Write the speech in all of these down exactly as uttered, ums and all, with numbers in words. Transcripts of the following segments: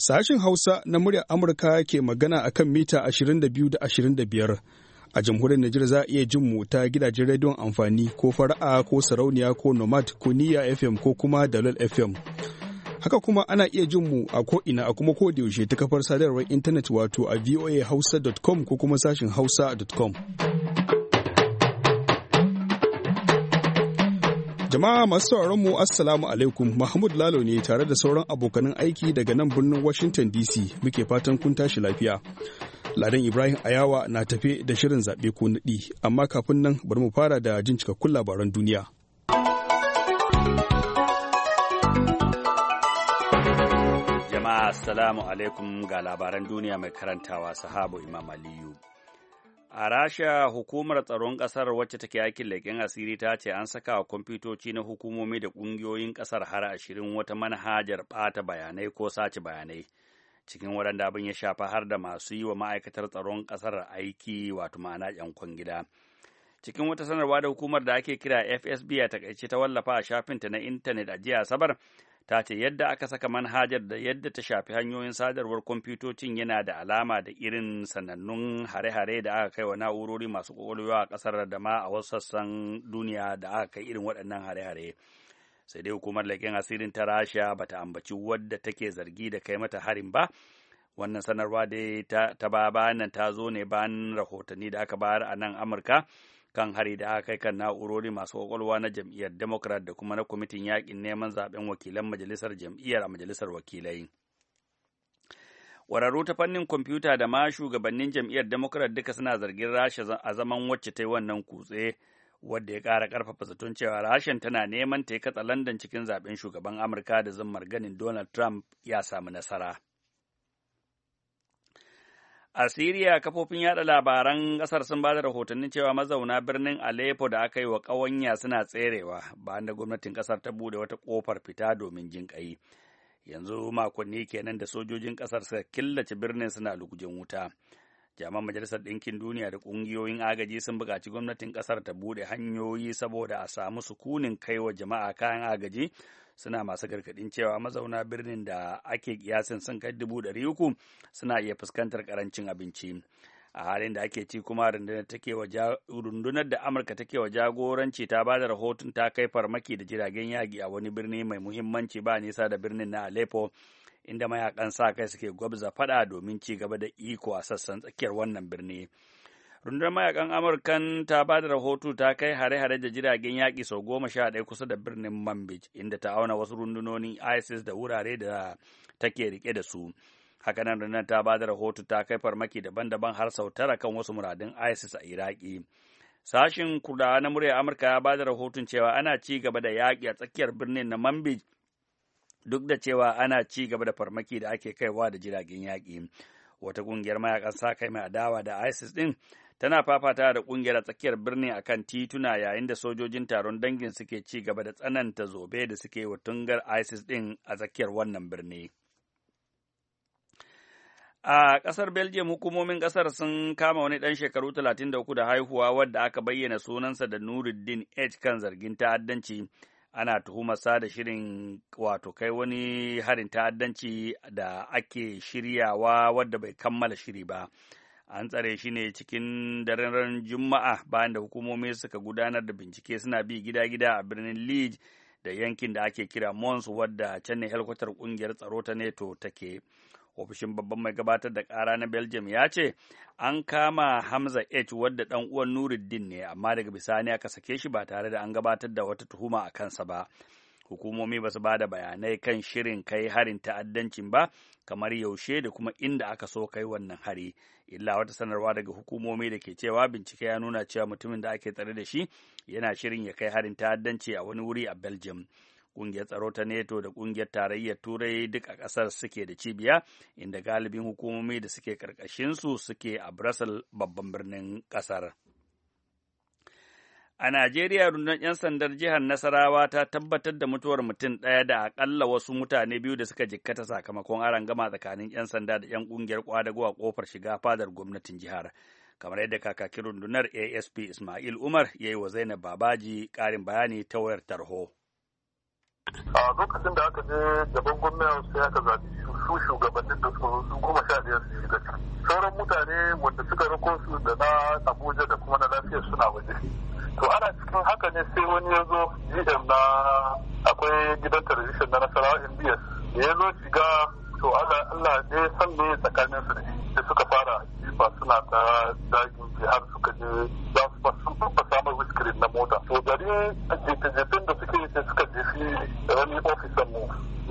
Sashin Hausa na muryar Amurka ke magana a kan mita ashirin da biyu da ashirin da biyar. A jamhuriyar Nijar za a iya jin mu ta gidajen rediyon amfani ko fara'a ko sarauniya ko nomad ko niyya F M ko kuma dalol F M. Haka kuma ana iya jin mu a ko'ina a kuma kodayaushe ta kafar sadarwar intanet wato a voa hausa dot com ko kuma sashin hausa dot com. Jama'a masu sauraron mu Assalamu alaikum, Mahmud Lalo ne tare da sauran abokanan aiki daga nan birnin Washington D C muke fatan kun tashi lafiya. Ladan Ibrahim Ayawa na tafe da shirin zaɓe ko naɗi, amma kafin nan bari mu fara da jin cikakkun labaran duniya. Jama'a Assalamu alaikum ga labaran duniya mai karantawa Sahabu Imam Aliyu. A Rasha, hukumar tsaron ƙasar wacce take aikin leƙen asiri ta ce an saka wa kwamfutoci na hukumomi da ƙungiyoyin ƙasar har ashirin wata manhajar ɓata bayanai ko sace bayanai. Cikin waɗanda abin ya shafa har da masu yi wa ma'aikatar tsaron ƙasar aiki wato ma'ana ‘yan kwangida. Cikin wata sanarwa da hukumar da ake kira F S B a takaice ta wallafa a shafinta na intanet a jiya Asabar, ta ce yadda aka saka manhajar da yadda ta shafi hanyoyin sadarwar kwamfutocin yana da alama da irin sanannun hare-hare da aka kai wa na'urori masu ƙwaƙwalwa a ƙasar da ma a wasu sassan duniya da aka kai irin waɗannan hare-hare. Sai dai hukumar leƙen asirin ta Rasha ba ta ambaci wadda take zargi da kai mata harin ba. Wannan sanarwa dai ta, ta ba bayan nan ta zo ne bayan rahotanni da aka bayar a nan Amurka kan hari da aka kai kan na'urori masu kwakwalwa na jam'iyyar Democrat da kuma na kwamitin yakin neman zaben wakilan majalisar jam'iyyar a majalisar wakilai. Ƙwararru ta fannin kwamfuta da ma shugabannin jam'iyyar Democrat duka suna zargin Rasha a zaman wacce ta yi wannan kutse, wadda ya ƙara ƙarfafa zaton cewa Rashan tana neman ta yi katsa London cikin zaben shugaban Amurka da zammar ganin Donald Trump ya samu nasara. A Siriya, kafofin yada labaran ƙasar sun ba da rahotannin cewa mazauna birnin Aleppo da aka yi wa ƙawanya suna tserewa bayan da gwamnatin ƙasar ta bude wata ƙofar fita domin jin ƙai. Yanzu makonni kenan da sojojin ƙasar suka killace birnin suna lugujen wuta. Jami'an Majalisar Ɗinkin Duniya da ƙungiyoyin agaji sun buƙaci gwamnatin ƙasar ta bude hanyoyi saboda a samu sukunin kai wa jama'a kayan agaji. Suna masu gargaɗin cewa mazauna birnin da ake kiyasin sun kai dubu ɗari uku suna iya fuskantar ƙarancin abinci. A halin da ake ci kuma rundunar da Amurka take wa jagoranci ta ba da rahoton ta kai farmaki da jiragen yaƙi a wani birni mai muhimmanci ba nisa da birnin na Aleppo, inda mayakan sa kai suke gwabza faɗa domin ci gaba da iko a sassan tsakiyar wannan birni. Rundunar mayakan Amurkan ta ba da rahoto ta kai hare-hare da jiragen yaƙi sau goma sha ɗaya kusa da birnin Manbij, inda ta auna wasu rundunonin ISIS da wurare da take rike da su. Hakanan rundunar ta ba da rahoto ta kai farmaki daban-daban har sau tara kan wasu muradun ISIS a Iraki. Sashin Kurdawa na muryar Amurka ya ba da rahoton cewa ana ci gaba da yaƙi a tsakiyar birnin na Manbij, duk da cewa ana ci gaba da farmaki da ake kaiwa da jiragen yaƙi. Wata ƙungiyar mayakan sa kai mai adawa da ISIS ɗin tana fafata da ƙungiyar a tsakiyar birnin akan tituna yayin da sojojin taron dangin suke ci gaba da tsananta zobe da suke wa tungar ISIS ɗin a tsakiyar wannan birni. A ƙasar Belgium, hukumomin ƙasar sun kama wani ɗan shekaru talatin da uku da haihuwa wadda aka bayyana sunansa da Nuruddin H kan zargin ta'addanci. Ana tuhumarsa da shirin wato kai wani harin ta'addanci da ake shiryawa wadda bai kammala shiri ba. An tsare shi ne cikin daren Juma'a bayan da hukumomi suka gudanar da bincike suna bi gida-gida a birnin Liege da yankin da ake kira Mons wadda can ne helkwatar ƙungiyar tsaro ta NATO take. Ofishin babban mai gabatar da ƙara na Belgium ya ce an kama Hamza H wadda ɗan uwan Nuruddin ne, amma daga bisani aka sake shi ba tare da an gabatar da wata tuhuma a kansa ba. Hukumomi ba su ba da bayanai kan shirin kai harin ta'addancin ba, kamar yaushe da kuma inda aka so kai wannan hari. Illa wata sanarwa daga hukumomi da ke cewa bincike ya nuna cewa mutumin da ake tsare da shi yana shirin ya kai harin ta'addanci a wani wuri a Belgium. Ƙungiyar tsaro ta NATO da ƙungiyar tarayyar Turai duk a ƙasar suke da cibiya, inda galibin hukumomi da suke ƙarƙashinsu suke a Brussels, babban birnin ƙasar. A Najeriya, rundunar 'yan sandar jihar Nasarawa ta tabbatar da mutuwar mutum ɗaya da aƙalla wasu mutane biyu da suka jikkata sakamakon arangama tsakanin 'yan sanda da 'yan ƙungiyar ƙwadago a ƙofar shiga fadar gwamnatin jihar. Kamar yadda kakakin rundunar A S P Ismail Umar ya yi wa Zainab Babaji ƙarin bayani ta wayar tarho. A lokacin da aka je gaban gwamnati sai aka zaɓi su shugabannin da su su goma sha biyar su shiga ciki. Sauran mutane wanda suka rako su da na Abuja da kuma na lafiyar suna waje. To ana cikin haka ne sai wani ya zo G M na akwai gidan talabijin na Nasarawa M B S da ya zo shiga to Allah Allah ne san me tsakanin su da shi sai suka fara jifa suna ta dagin har suka je za su fa sun fa samu wiskirin na mota. To gari jefe-jefen da suke sai suka jefi wani ofisan mu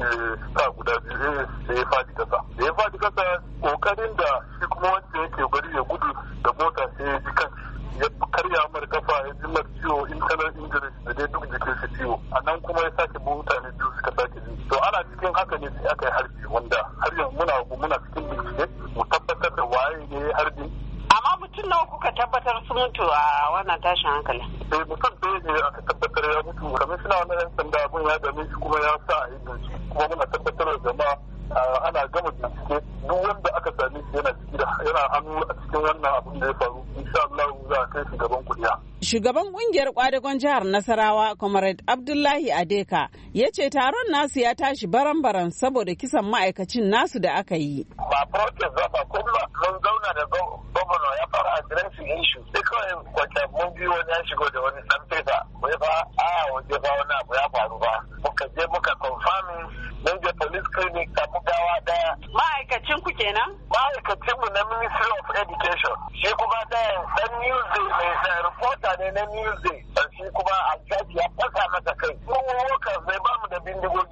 sta guda biyu sai ya fadi kasa. Da ya fadi kasa kokarin da shi kuma wanda yake bari ya gudu da mota sai ya ji kan ya karya mar kafa ya ji mar ciwo internal injuries da dai duk jikin shi ciwo. A nan kuma ya sake mutane biyu suka sake ji. To ana cikin haka ne sai aka yi harbi wanda har yanzu muna muna cikin bincike mu tabbatar da waye ne ya harbi. Amma mutum nawa kuka tabbatar sun mutu a wannan tashin hankali? Eh mutum ɗaya ne aka tabbatar ya mutu. Kamar suna wani yan sanda abin ya dame shi kuma ya sa a yi bincike kuma muna tabbatar da jama'a ana gama bincike duk wanda aka same shi yana ciki da yana hannu a cikin wannan abin da ya faru insha Allah za a kai shi gaban kuliya. Shugaban kungiyar kwadagon jihar Nasarawa, Comrade Abdullahi Adeka, ya ce taron nasu ya tashi baran-baran saboda kisan ma'aikacin nasu da aka yi. Ba protest ba ba kuma mun zauna da gwamna ya fara addressing issue. Sai kawai kwace mun biyo wani ya shigo da wani dan fesa. Wai ba a waje ba wani abu ya faru ba. Muka je muka confirming mun je police clinic ta gawa daya. Ma'aikacin ku kenan? Ma'aikacin mu na Ministry of Education. Shi kuma ɗaya dan Newsday mai reporter ne na Newsday. Shi kuma alhaji ya fasa masa kai. Mun workers bai ba mu da bindigogi.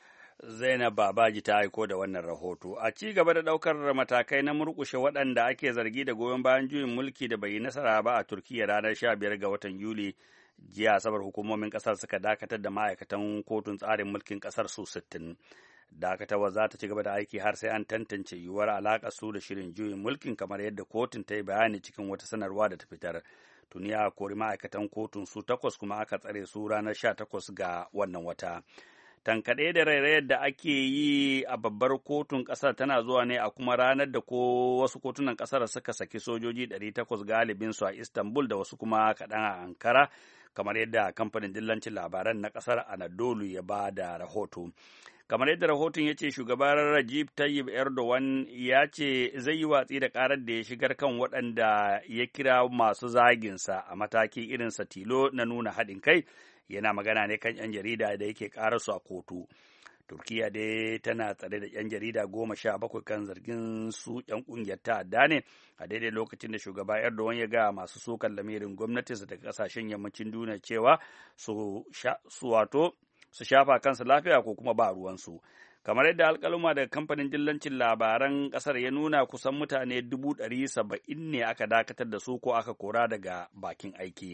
Zainab Babaji ta aiko da wannan rahoto. A ci gaba da ɗaukar matakai na murƙushe waɗanda ake zargi da goyon bayan juyin mulki da bai yi nasara ba a Turkiyya ranar sha biyar ga watan Yuli, jiya Asabar hukumomin ƙasar suka dakatar da ma'aikatan kotun tsarin mulkin ƙasar su sittin. Dakatarwa za ta ci gaba da aiki har sai an tantance yiwuwar alaƙar su da shirin juyin mulkin kamar yadda kotun ta yi bayani cikin wata sanarwa da ta fitar. Tuni a kori ma'aikatan kotun su takwas kuma aka tsare su ranar sha takwas ga wannan wata. Tankaɗe da rairayar da ake yi a babbar kotun ƙasar tana zuwa ne a kuma ranar da ko wasu kotunan ƙasar suka saki sojoji ɗari takwas galibin su a Istanbul da wasu kuma kaɗan a Ankara, kamar yadda kamfanin dillancin labaran na ƙasar Anadolu ya ba da rahoto. Kamar yadda rahoton ya ce, shugaban Recep Tayyip Erdogan ya ce zai yi watsi da ƙarar da ya shigar kan waɗanda ya kira masu zaginsa a mataki irinsa tilo na nuna haɗin kai. Yana magana ne kan 'yan jarida da yake ƙararsu a kotu. Turkiya dai tana tsare da 'yan jarida goma sha bakwai kan zargin su 'yan ƙungiyar ta'adda ne a daidai lokacin da shugaba Erdogan ya ga masu sukan lamirin gwamnatinsa daga ƙasashen yammacin duniya cewa su wato su shafa kansu lafiya ko kuma ba ruwansu. Kamar yadda alƙaluma daga kamfanin dillancin labaran ƙasar ya nuna, kusan mutane dubu ɗari saba'in ne aka dakatar da su ko aka kora daga bakin aiki.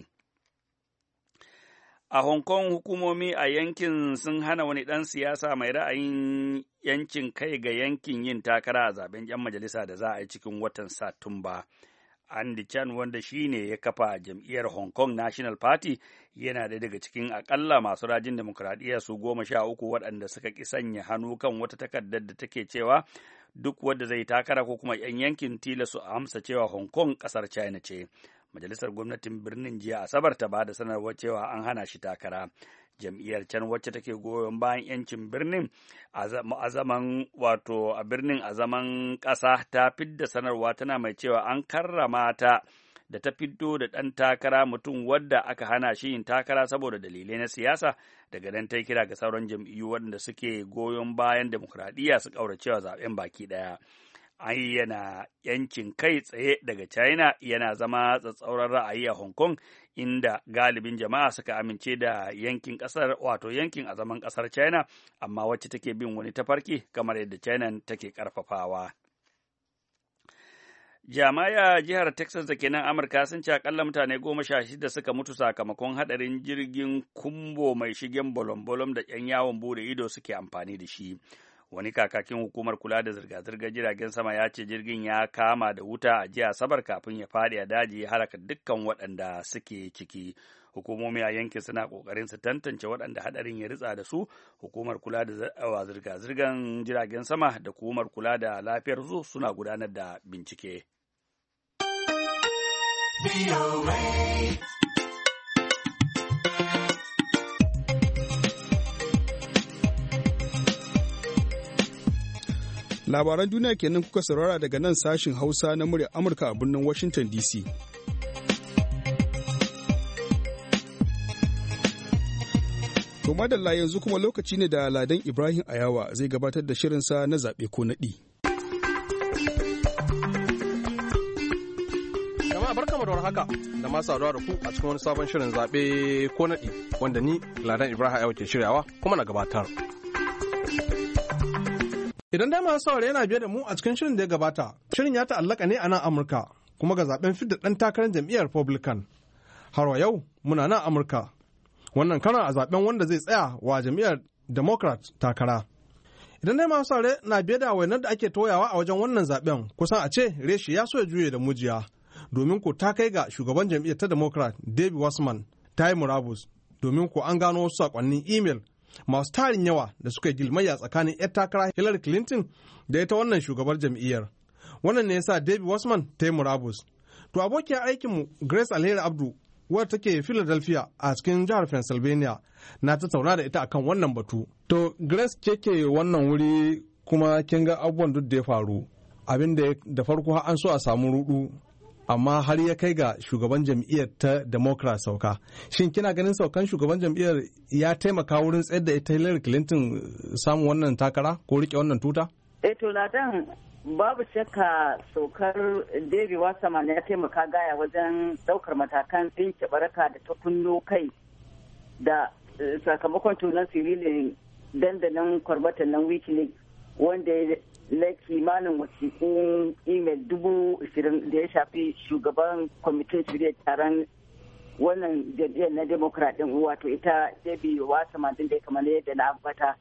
A Hong Kong, hukumomi a yankin sun hana wani ɗan siyasa mai ra'ayin yancin kai ga yankin yin takara a zaben 'yan majalisa da za a yi cikin watan Satumba. Andy Chan, wanda shi ne ya kafa jam'iyyar Hong Kong National Party, yana da daga cikin akalla masu rajin demokuraɗiyya su goma sha uku waɗanda suka ƙi sanya hannu kan wata takardar da take cewa duk wanda zai takara ko kuma 'yan yankin tilas su amsa cewa Hong Kong ƙasar China ce. Majalisar gwamnatin birnin jiya Asabar ta ba da sanarwar cewa an hana shi takara. Jam'iyyar Can, wacce take goyon bayan 'yancin birnin a zaman wato a birnin a zaman ƙasa, ta fidda sanarwa tana mai cewa an karrama ta da ta fiddo da ɗan takara mutum wadda aka hana shi yin takara saboda dalilai na siyasa. Daga nan ta kira ga sauran jam'iyyu waɗanda suke goyon bayan demokuraɗiyya su ƙauracewa zaɓen baki ɗaya. Ayyana yancin kai tsaye daga China yana zama tsatsauran ra'ayi a Hong Kong, inda galibin jama'a suka amince da yankin ƙasar wato yankin a zaman ƙasar China, amma wacce take bin wani tafarki kamar yadda China take ƙarfafawa. Jami'a jihar Texas da ke nan Amurka sun ce akalla mutane goma sha shida suka mutu sakamakon haɗarin jirgin kumbo mai shigen bolom-bolom da 'yan yawon bude ido suke amfani da shi. Wani kakakin hukumar kula da zirga-zirgar jiragen sama ya ce jirgin ya kama da wuta a jiya Asabar kafin ya faɗi a daji ya halaka dukkan waɗanda suke ciki. Hukumomi a yankin suna ƙoƙarin su tantance waɗanda haɗarin ya ritsa da su. Hukumar kula da zirga-zirgar jiragen sama da hukumar kula da lafiyar su suna gudanar da bincike. Labaran duniya kenan kuka saurara daga nan sashin Hausa na muryar Amurka a birnin Washington D C. To madalla yanzu kuma lokaci ne da Ladan Ibrahim Ayawa zai gabatar da shirinsa na zaɓe ko naɗi. Jama'a barkamu da warhaka da masu saduwa da ku a cikin wani sabon shirin zaɓe ko naɗi wanda ni Ladan Ibrahim Ayawa ke shiryawa kuma na gabatar. Idan dai masu saurare yana biye da mu a cikin shirin da ya gabata, shirin ya ta'allaka ne a nan Amurka kuma ga zaɓen fidda ɗan takarar jam'iyyar Republican. Har wa yau muna nan Amurka. Wannan karan a zaben wanda zai tsaya wa jam'iyyar Democrat takara. Idan dai masu saurare na biye da wainar da ake toyawa a wajen wannan zaben kusan a ce reshi ya so ya juye da mujiya domin ko ta kai ga shugaban jam'iyyar ta Democrat David Wasserman ta yi murabus domin ko an gano wasu sakonnin email masu tarin yawa da suka yi gilmayya tsakanin 'yar takara Hillary Clinton da ita wannan shugabar jam'iyyar. Wannan ne yasa David Wasserman ta yi murabus. To abokiyar aikinmu Grace Alheri Abdu wadda take Philadelphia a cikin jihar Pennsylvania na tattauna da ita akan wannan batu. To Grace keke wannan wuri kuma kin ga abubuwan duk da ya faru abin da da farko an so a samu rudu amma har ya kai ga shugaban jam'iyyar ta Democrat sauka. Shin kina ganin saukan shugaban jam'iyyar ya taimaka wurin tsayar da ita Hillary Clinton samun wannan takara ko rike wannan tuta? Eh to Ladan babu shakka saukar David Wasserman ya taimaka gaya wajen daukar matakan tsinke baraka da ta kunno kai da sakamakon tunan sirilin dandalin kwarbatan nan wikileaks wanda ya na kimanin wasiƙun imel dubu ashirin da ya shafi shugaban kwamitin shirya taron wannan jam'iyyar na democrat din wato ita David Wasserman din da kamar yadda na ambata.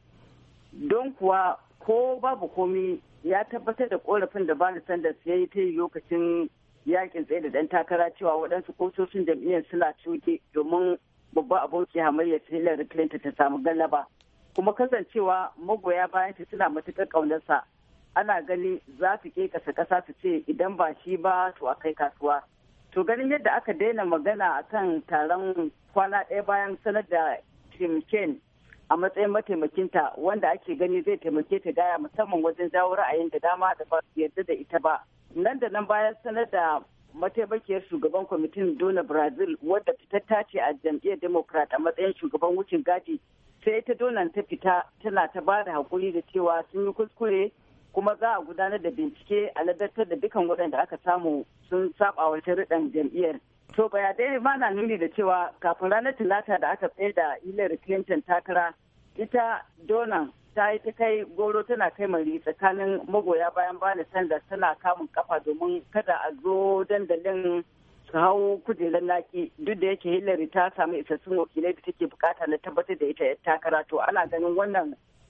Don kuwa ko babu komi ya tabbatar da korafin da Bernie Sanders ya yi ta yi lokacin yakin tsaye da dan takara cewa waɗansu kotocin jam'iyyar suna cuke domin babban abokin hamayyar Hillary Clinton ta samu galaba. Kuma kasancewa magoya bayan ta suna matuƙar ƙaunarsa ana gani za su ke kasa kasa su ce idan ba shi ba to a kai kasuwa. To ganin yadda aka daina magana akan taron kwana ɗaya bayan sanar da Tim Kaine a matsayin mataimakinta wanda ake gani zai taimake ta gaya musamman wajen jawo ra'ayin da dama da ba su yarda da ita ba. Nan da nan bayan sanar da mataimakiyar shugaban kwamitin Donna Brazil wadda fitatta ce a jam'iyyar Democrat a matsayin shugaban wucin gadi sai ta Donna ta fita tana ta ba da hakuri da cewa sun yi kuskure kuma za a gudanar da bincike a ladartar da dukan waɗanda aka samu sun saba wa sharuɗan jam'iyyar. To bayanai ma na nuni da cewa kafin ranar Talata da aka tsaye da Hillary Clinton takara, ita Donna ta yi ta kai goro tana kai mari tsakanin magoya bayan Bernie Sanders tana kamun kafa domin kada a zo dandalin su hau kujerar naki duk da yake Hillary ta samu isassun wakilai da take bukata na tabbatar da ita takara. To ana ganin wannan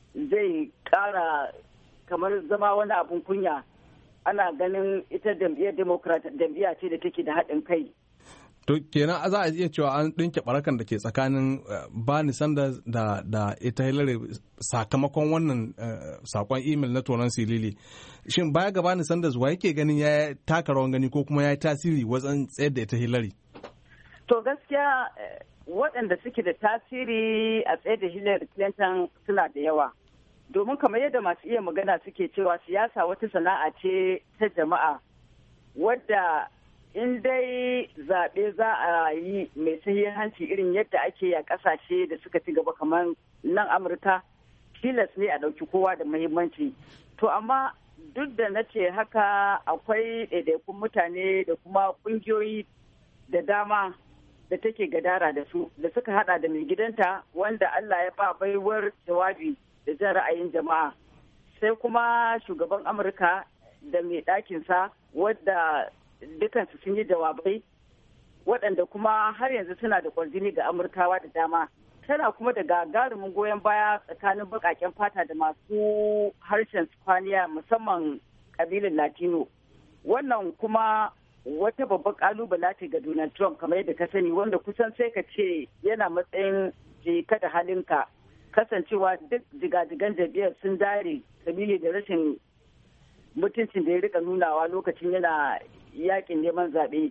zai kara kamar zama wani abun kunya. Ana ganin ita jam'iyyar Democrat jam'iyya ce da take da haɗin kai. To kenan za a iya cewa an ɗinke barakan da ke tsakanin Bernie Sanders da da ita Hillary sakamakon wannan sakon email na tonon silili. Shin baya ga Bernie Sanders wa yake ganin ya taka rawan gani ko kuma ya yi tasiri wajen tsayar da ita Hillary? To gaskiya waɗanda suke da tasiri a tsayar da Hillary Clinton suna da yawa. Domin kamar yadda masu iya magana suke cewa siyasa wata sana'a ce ta jama'a wadda in dai zaɓe za a yi mai sahihanci irin yadda ake a ƙasashe da suka ci gaba kamar nan Amurka tilas ne a ɗauki kowa da muhimmanci. To amma duk da na ce haka akwai ɗaiɗaikun mutane da kuma ƙungiyoyi da dama da take gadara da su da suka hada da mai gidanta wanda Allah ya ba baiwar jawabi da jan ra'ayin jama'a sai kuma shugaban Amurka da mai ɗakinsa wadda dukansu sun yi jawabai waɗanda kuma har yanzu suna da kwarjini ga Amurkawa da dama. Tana kuma da gagarumin goyon baya tsakanin baƙaƙen fata da masu harshen Spaniya musamman ƙabilan Latino. Wannan kuma wata babban ƙalubala ce ga Donald Trump kamar yadda ka sani wanda kusan sai ka ce yana matsayin jika da halinka kasancewa duk jigajigan jam'iyyar sun dare sabili da rashin mutuncin da ya rika nunawa lokacin yana yakin neman zaɓe.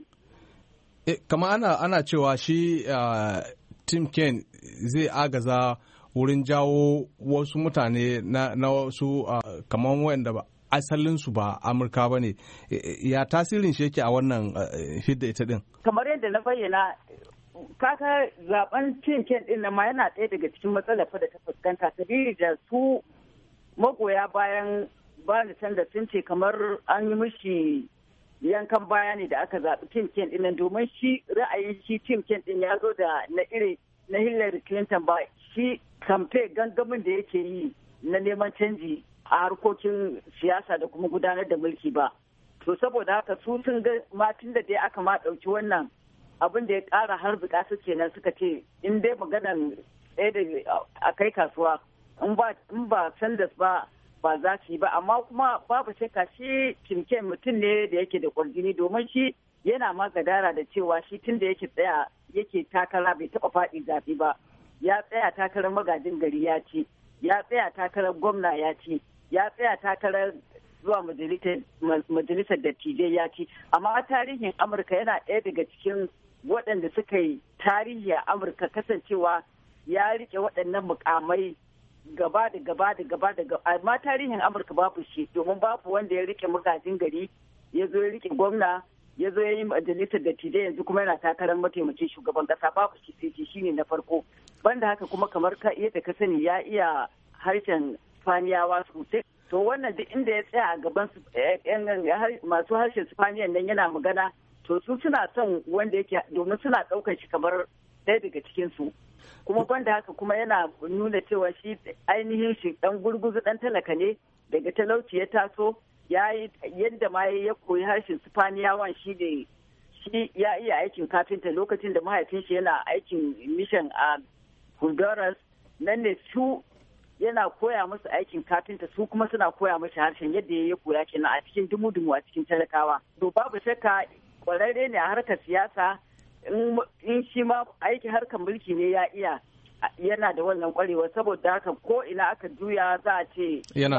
E, kama ana, ana cewa shi uh, Tim Kaine zai agaza wurin jawo wasu mutane na, na wasu uh, kamar wanda ba asalinsu ba Amurka ba ne, ya tasirin shi yake a wannan fidda ita din? Kamar yadda na bayyana, kaka zaben cin ken din ma yana ɗaya daga cikin matsalar da ta fuskanta, sabili da su magoya bayan Bernie Sanders sun ce kamar an yi mishi yankan baya ne da aka zaɓi Tim Ken ɗin, domin shi ra'ayin shi Tim Ken ɗin ya zo da na iri na Hillary Clinton ba, shi kamfe gangamin da yake yi na neman canji a harkokin siyasa da kuma gudanar da mulki ba. To saboda haka su sun ga matin da dai aka ma ɗauki wannan abin da ya ƙara harzuka su kenan, suka ce in dai maganan ɗaya da a kai kasuwa in ba Sanders ba ba za su yi ba. Amma kuma babu shakka shi Tim Ken mutum ne da yake da kwarjini, domin shi yana ma gadara da cewa shi tun da yake tsaya yake takara bai taɓa faɗi zaɓe ba. Ya tsaya takarar magajin gari ya ci, ya tsaya takarar gwamna ya ci, ya tsaya takarar zuwa majalisar dattijai ya ci. Amma tarihin Amurka yana ɗaya daga cikin waɗanda suka yi tarihi a Amurka, kasancewa ya rike waɗannan mukamai gaba da gaba da gaba da gaba. Amma tarihin Amurka babu shi, domin babu wanda ya rike magajin gari, ya zo ya rike gwamna, ya zo ya yi majalisar dattijai, yanzu kuma yana takarar mataimakin shugaban kasa. Babu shi, sai shi shine na farko. Banda haka kuma kamar ka yadda ka sani ya iya harshen Spaniyawa sosai. To wannan duk inda ya tsaya a gaban masu harshen Spaniyan nan yana magana, to su suna son wanda yake, domin suna ɗaukar shi kamar ɗaya daga cikin su. Kuma banda haka kuma yana nuna cewa shi ainihin shi ɗan gurguzu ɗan talaka ne, daga talauci ya taso, ya yi yadda ma ya koyi harshen Spaniyawan shi ne shi ya iya aikin kafinta lokacin da mahaifin shi yana aikin mission a Honduras. Nan ne su yana koya musu aikin kafinta, su kuma suna koya mashi harshen yadda ya koya kenan a cikin dumu-dumu a cikin talakawa. To babu shakka kwararre ne a harkar siyasa, in shi ma aiki harkar mulki ne ya iya, yana da wannan kwarewa. Saboda haka ko ina aka juya za a ce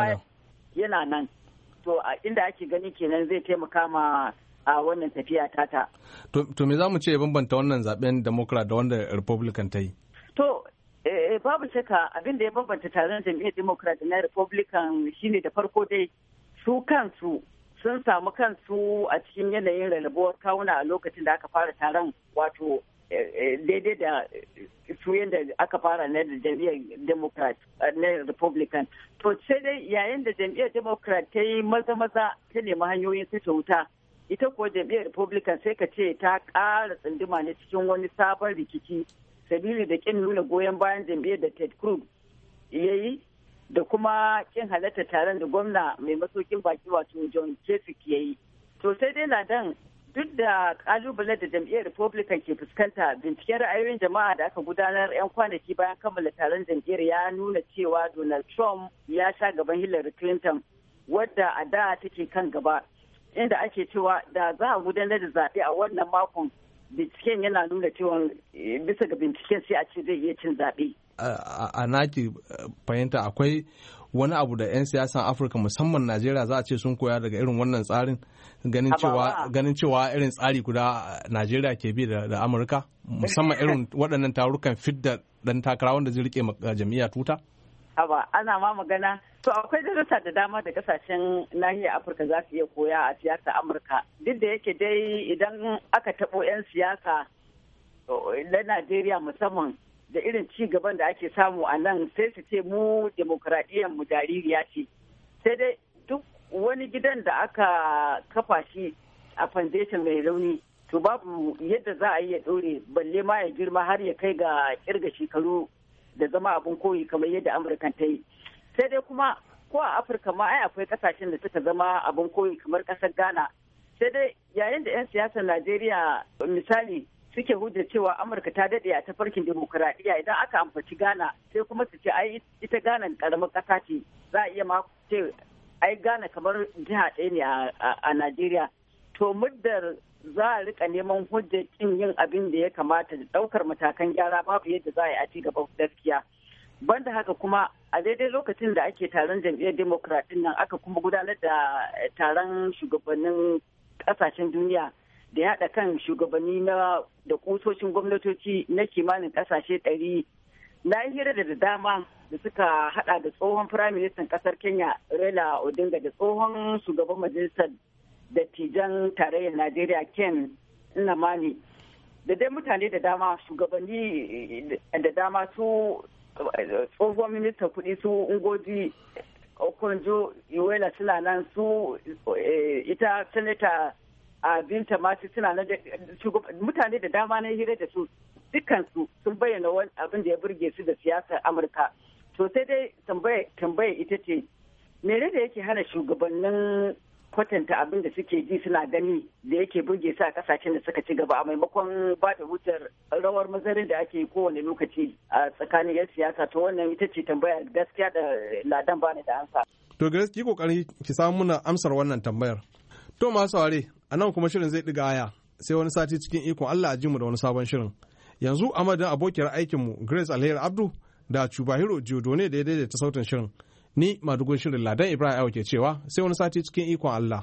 yana nan. To inda ake gani kenan zai taimaka ma a wannan tafiya tata. To me za mu ce ya bambanta wannan zaben Democrat da wanda Republican ta yi? To babu shakka abin da ya bambanta taron jam'iyyar Democrat da na Republican shine da farko dai su kansu sun samu kansu a cikin yanayin rarrabuwar kawuna a lokacin da aka fara taron, wato daidai da su yadda aka fara na jam'iyyar Democrat na Republican. To sai dai yayin da jam'iyyar Democrat ta yi maza-maza ta nemi hanyoyin fita wuta, ita kuwa jam'iyyar Republican sai ka ce ta ƙara tsunduma ne cikin wani sabon rikici, sabili da kin nuna goyon bayan jam'iyyar da Ted Cruz ya yi, da kuma kin halatta taron da gwamna mai masaukin baki wato John Kasich ya yi. To sai dai Ladan, duk da kalubale da jam'iyyar Republican ke fuskanta, binciken ra'ayoyin jama'a da aka gudanar 'yan kwanaki bayan kammala taron jam'iyyar ya nuna cewa Donald Trump ya sha gaban Hillary Clinton, wadda a da take kan gaba, inda ake cewa da za a gudanar da zaɓe a wannan makon, binciken yana nuna cewa bisa ga binciken sai a ce zai iya cin zaɓe. A naki fahimta akwai wani abu da 'yan siyasan Afirka musamman Najeriya za a ce sun koya daga irin wannan tsarin, ganin cewa ganin cewa irin tsari guda Najeriya ke bi da Amurka, musamman irin waɗannan tarukan fidda ɗan takara wanda zai rike jam'iyya tuta? Haba, ana ma magana. To akwai darussa da dama da kasashen nahiyar Afirka za su iya koya a siyasar Amurka. Duk da yake dai idan aka taɓo 'yan siyasa na Najeriya musamman da irin ci gaban da ake samu a nan, sai su ce mu demokuraɗiyyar mu jaririya ce. Sai dai duk wani gidan da aka kafa shi a foundation mai rauni, to babu yadda za a yi ya ɗore, balle ma ya girma har ya kai ga kirga shekaru da zama abin koyi kamar yadda Amurka ta yi. Sai dai kuma ko a Afirka ma ai akwai kasashen da suka zama abin koyi kamar ƙasar Ghana. Sai dai yayin da 'yan siyasar Najeriya misali suke hujja cewa Amurka ta daɗe a tafarkin demokuraɗiyya, idan aka ambaci Ghana sai kuma su ce ai ita Ghana ƙaramin ƙasa ce, za a iya ma ce ai Ghana kamar jiha ɗaya ne a Najeriya. To muddar za a rika neman hujjar kin yin abin da ya kamata da ɗaukar matakan gyara, babu yadda za a yi a ci gaba gaskiya. Banda haka kuma a daidai lokacin da ake taron jam'iyyar Democrat nan, aka kuma gudanar da taron shugabannin ƙasashen duniya da ya haɗa kan shugabanni na da kusoshin gwamnatoci na kimanin ƙasashe ɗari. Na yi hira da dama da suka hada da tsohon firaministan kasar Kenya Raila Odinga da tsohon shugaban majalisar dattijan tarayyar Najeriya Ken Nnamani da dai mutane da dama shugabanni da dama su tsohon ministan kuɗi su Ngozi Okonjo-Iweala suna nan, su ita Senator Binta Masi suna nan, mutane da dama na hira da su dukansu sun bayyana wani abin da ya burge su da siyasar Amurka. To sai dai tambaya ita ce, mene da yake hana shugabannin kwatanta abin da suke ji suna gani da yake burge su a kasashen da suka ci gaba a maimakon ba da wutar rawar mazarin da ake kowane lokaci a tsakanin 'yan siyasa? To wannan ita ce tambaya gaskiya da ladan bani da ansa. To gaskiya ki kokari ki samu muna amsar wannan tambayar. To masu saurare, a nan kuma shirin zai ɗiga aya sai wani sati cikin ikon Allah a ji mu da wani sabon shirin. Yanzu a madadin abokiyar aikinmu Grace Alheri Abdu da Chubahiro Jodone da ya daidaita sautin shirin. Ni madugun shirin Ladan Ibrahim Ayo ke cewa sai wani sati cikin ikon Allah.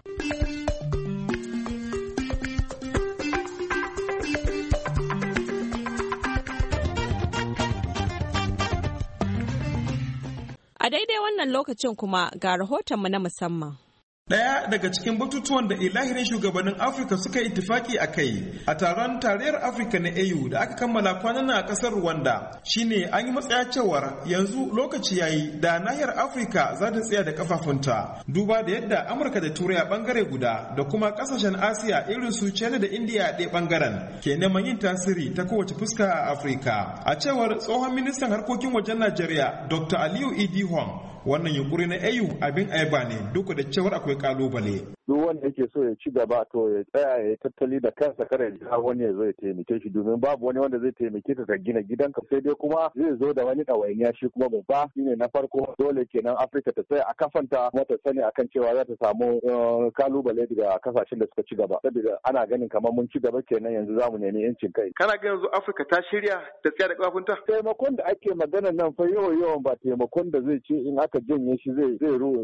A daidai wannan lokacin kuma ga rahotonmu na musamman. Ɗaya daga cikin batutuwan da ilahirin shugabannin Afirka suka yi itifaki a kai a taron tarayyar Afirka na A U da aka kammala kwanan a ƙasar Rwanda shine an yi matsaya cewar yanzu lokaci yayi da nahiyar Afirka za ta tsaya da kafafunta duba da yadda Amurka da Turai a bangare guda da kuma ƙasashen Asiya irin su China da India a ɗaya bangaren ke neman yin tasiri ta kowace fuska a Afirka. A cewar tsohon ministan harkokin wajen Najeriya Doctor Aliyu Idi Hong, wannan yunkuri na A U abin ayaba ne duk da cewar akwai kalubale. Duk wanda yake so ya ci gaba to ya tsaya ya tattali da kansa kare ya wani ya zo ya taimake shi, domin babu wani wanda zai taimake ka ka gina gidanka, sai dai kuma zai zo da wani ɗawainiya shi kuma babba. Shine na farko dole kenan Afirka ta tsaya a kafanta kuma ta sani akan cewa za ta samu kalubale daga kasashen da suka ci gaba, saboda ana ganin kamar mun ci gaba kenan yanzu zamu nemi yancin kai. Kana ga yanzu Afirka ta shirya ta tsaya da kafafunta? Taimakon da ake magana nan fa yawan yawan ba taimakon da zai ce in aka janye shi zai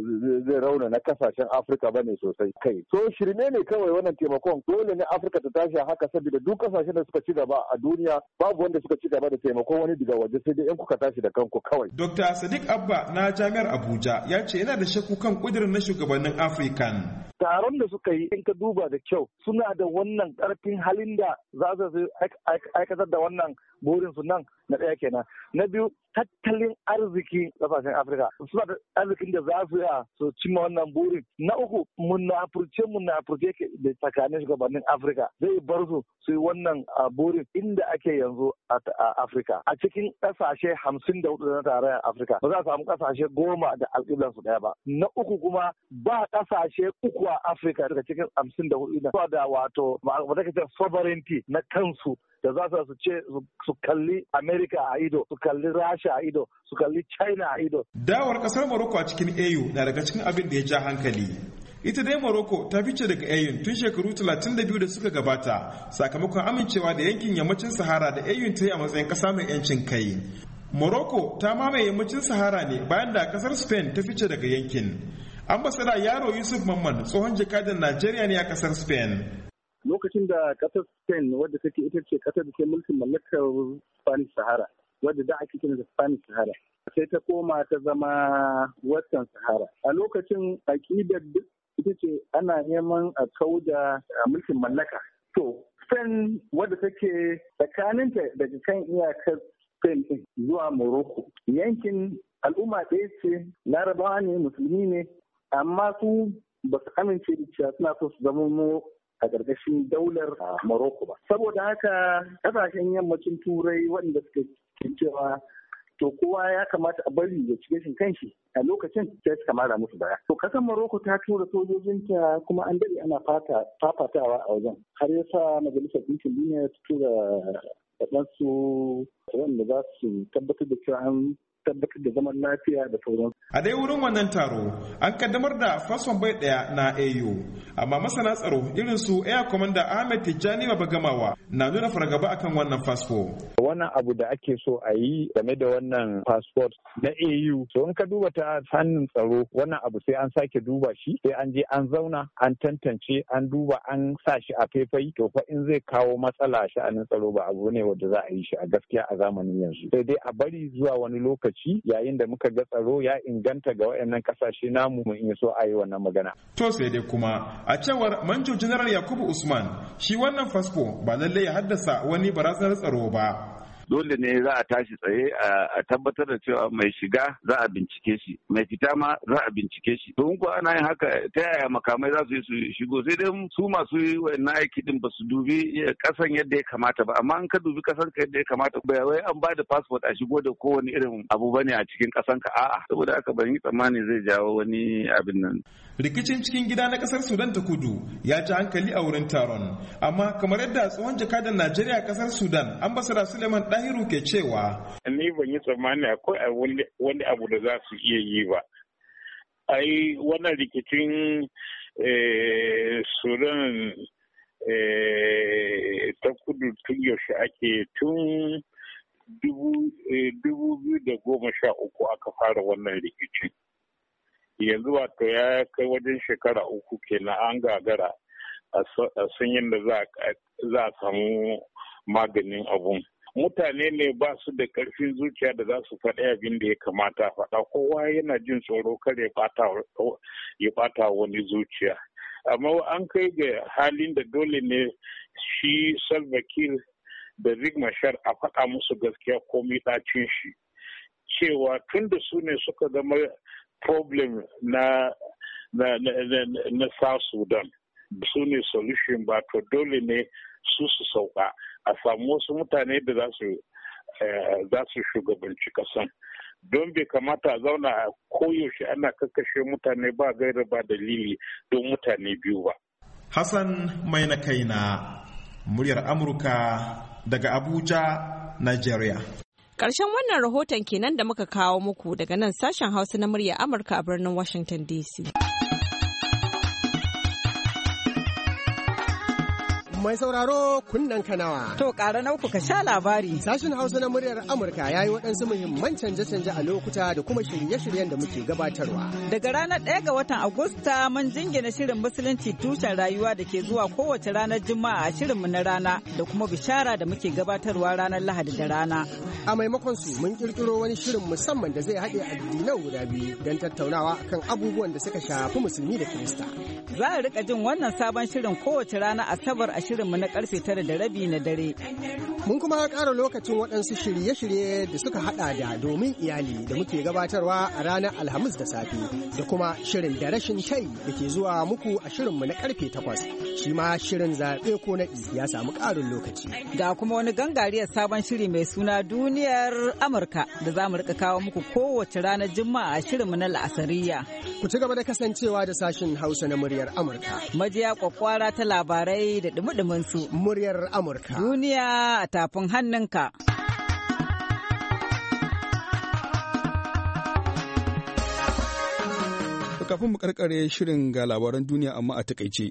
zai rauna na kasashen Afirka bane sosai kai. So shirme ne kawai wannan taimakon. Dole ne Afirka ta tashi haka, saboda duk kasashen da suka ci gaba a duniya babu wanda suka ci gaba da taimakon wani daga waje, sai dai in kuka tashi da kanku kawai. Doctor Sadiq Abba na Jami'ar Abuja ya ce yana da shakku kan kudirin na shugabannin African. Taron da suka yi in ka duba da kyau suna da wannan karfin halin da za su aikatar da wannan burin su nan, na ɗaya kenan. Na biyu, tattalin arziki kasashen Afirka suna da arzikin da za su iya su cimma wannan burin. Na uku, munafurce munafurce da tsakanin shugabannin Afirka zai bar su su yi wannan burin inda ake yanzu a Afirka. A cikin ƙasashe hamsin da hudu na tarayyar Afirka ba za a samu ƙasashe goma da alƙiblan su ɗaya ba. Na uku kuma ba ƙasashe uku a Afirka daga cikin hamsin da hudu da wato wata kace sovereignty na kansu da za su ce su kalli America a ido, su kalli Rasha a ido, su kalli China a ido. Dawar kasar Morocco a cikin A U na daga cikin abin da ya ja hankali. Ita dai Morocco ta fice daga A U tun shekaru talatin da biyu da suka gabata sakamakon amincewa da yankin yammacin Sahara da A U ta yi a matsayin kasa mai yancin kai. Morocco ta mamaye yammacin Sahara ne bayan da kasar Spain ta fice daga yankin. Ambasada Yaro Yusuf Mamman tsohon jakadan Najeriya ne a kasar Spain. Lokacin da kasar Spain wadda take ita ce kasar da ke mulkin mallakar Spanish Sahara, wadda da ake kira da Spanish Sahara, sai ta koma ta zama Western Sahara. A lokacin aƙidar ita ce ana neman a kauda mulkin mallaka. To, Spain wadda take tsakaninta daga kan iyakar Spain din zuwa Morocco. Yankin al'umma ɗaya ce, Larabawa ne, Musulmi ne, amma su ba su amince da cewa suna so su zama mu a ƙarƙashin daular Morocco ba. Saboda haka ƙasashen yammacin Turai waɗanda suka ke cewa to kowa ya kamata a bari ya ci gashin kanshi a lokacin sai suka mara musu baya. To ƙasar Morocco ta tura sojojinta kuma an daɗe ana fafatawa a wajen. Har ya sa Majalisar Ɗinkin Duniya ta tura waɗansu wanda za su tabbatar da cewa an tabbatar da zaman lafiya da sauran. A dai wurin wannan taro an kaddamar da fasfon bai daya na A U, amma masana tsaro irin su Air Commander Ahmed Tijjani Babagamawa na nuna fargaba akan wannan fasfo. Wannan abu da ake so a yi game da wannan passport na A U, to in ka duba ta fannin tsaro wannan abu sai an sake duba shi, sai an je an zauna an tantance an duba an sa shi a faifai, to fa in zai kawo matsala sha'anin tsaro ba abu ne wanda za a yi shi a gaskiya a zamanin yanzu. Sai dai a bari zuwa wani lokaci lokaci yayin da muka ga tsaro ya inganta ga waɗannan ƙasashe namu mun iya so a yi wannan magana. To sai dai kuma a cewar Manjo General Yakubu Usman shi wannan fasfo ba lallai ya haddasa wani barazanar tsaro ba. Dole ne za a tashi tsaye a tabbatar da cewa mai shiga za a bincike shi, mai fita ma za a bincike shi. To ko ana yin haka ta yaya makamai za su yi su shigo, sai dai su masu wannan aiki din ba su dubi kasan yadda ya kamata ba, amma in ka dubi kasan ka yadda ya kamata ba wai an ba da passport a shigo da kowane irin abu bane a cikin kasan ka, a'a, saboda haka ban yi tsammani zai jawo wani abin nan. Rikicin cikin gida na kasar Sudan ta Kudu ya ji hankali a wurin taron, amma kamar yadda tsohon jakadan Najeriya a kasar Sudan ambassador Suleiman Dahiru ke cewa ni ban yi tsammani akwai wani abu da za su iya yi ba. Ai wannan rikicin Sudan ta Kudu tun yaushe ake tun dubu biyu da goma sha uku aka fara wannan rikicin. Yanzu wato ya kai wajen shekara uku kenan an gagara a san yadda za a samu maganin abun. Mutane ne ba su da ƙarfin zuciya da za su faɗi abin da ya kamata faɗa, kowa yana jin tsoro kar ya ɓata wani zuciya. Amma an kai ga halin da dole ne shi Salva Kiir da Riek Machar a faɗa musu gaskiya komai ɗacin shi, cewa tun da su ne suka zama problem na na na, na, na South Sudan, su ne solution ba, to dole ne su su sauka a samu wasu mutane da za su za su shugabanci kasan, don bai kamata a zauna a koyaushe ana kakkashe mutane ba gaira ba dalili don mutane biyu ba. Hassan mai na kaina, muryar Amurka daga Abuja, Nigeria. Ƙarshen wannan rahoton kenan da muka kawo muku daga nan sashen Hausa na murya Amurka a birnin Washington D C. Mai sauraro kunnen kanawa. To ƙara na uku ka sha labari. Sashen Hausa na muryar Amurka ya yi waɗansu muhimman canje-canje a lokuta da kuma shirye-shiryen da muke gabatarwa. Daga ranar ɗaya ga watan Agusta mun jingina shirin Musulunci tushen rayuwa da ke zuwa kowace ranar Juma'a a shirinmu na rana da kuma bishara da muke gabatarwa ranar Lahadi da rana. A maimakon su mun kirkiro wani shirin musamman da zai haɗe addinan guda biyu don tattaunawa kan abubuwan da suka shafi musulmi da Kirista. Za a rika jin wannan sabon shirin kowace rana Asabar a shirinmu na karfe tara da rabi na dare. Mun kuma ƙara lokacin waɗansu shirye-shirye da suka haɗa da domin iyali da muke gabatarwa a ranar Alhamis da safe, da kuma shirin da rashin shai da ke zuwa muku a shirinmu na karfe takwas. Shi ma shirin zaɓe ko naɗi ya samu ƙarin lokaci. Da kuma wani gangariyar sabon shiri mai suna Duniyar Amurka da za mu rika kawo muku kowace ranar Juma'a a shirinmu na La'asariya. Ku ci gaba da kasancewa da sashin Hausa na muryar Amurka. Majiya kwakwara ta labarai da dumi su. Muryar Amurka. Duniya a tafin hannunka. Kafin mu karkare shirin ga labaran duniya amma a takaice.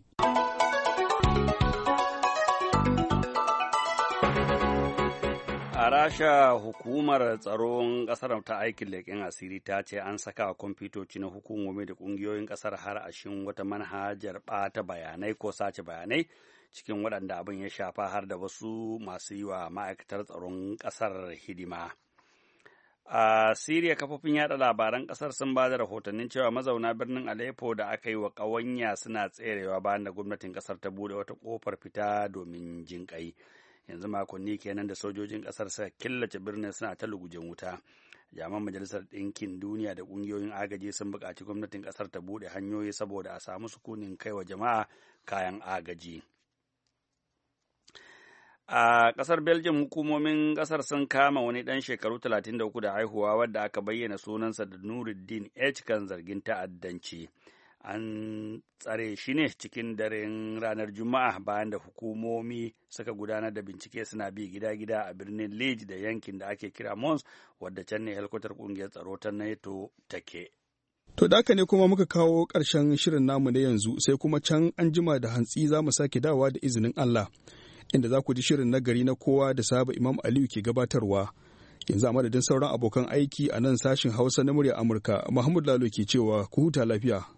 A Rasha, hukumar tsaron kasar ta aikin leƙen asiri ta ce an saka kwamfutoci na hukumomi da ƙungiyoyin kasar har ashin wata manhajar ɓata bayanai ko sace bayanai cikin waɗanda abin ya shafa har da wasu masu yi wa ma'aikatar tsaron ƙasar hidima. A Siriya, kafofin yada labaran ƙasar sun ba da rahotannin cewa mazauna birnin Aleppo da aka yi wa ƙawanya suna tserewa bayan da gwamnatin ƙasar ta buɗe wata ƙofar fita domin jinƙai. Yanzu makonni kenan da sojojin ƙasar suka killace birnin suna ta lugujen wuta. Jami'an Majalisar Ɗinkin Duniya da ƙungiyoyin agaji sun buƙaci gwamnatin ƙasar ta buɗe hanyoyi saboda a samu sukunin kai wa jama'a kayan agaji. A ƙasar Belgium, hukumomin ƙasar sun kama wani ɗan shekaru talatin da uku da haihuwa wadda aka bayyana sunansa da Nuruddin H kan zargin ta'addanci. An tsare shi ne cikin daren ranar Juma'a bayan da hukumomi suka gudanar da bincike suna bi gida-gida a birnin Liege da yankin da ake kira Mons, wadda can ne helkwatar ƙungiyar tsaro ta NATO take. To da haka ne kuma muka kawo ƙarshen shirin namu na yanzu, sai kuma can an jima da hantsi za mu sake dawa da izinin Allah. Inda za ku ji shirin nagari na kowa da saba Imam Aliyu ke gabatarwa. Yanzu a madadin sauran abokan aiki a nan sashin Hausa na murya Amurka, Muhammadu Lalo ke cewa ku huta lafiya.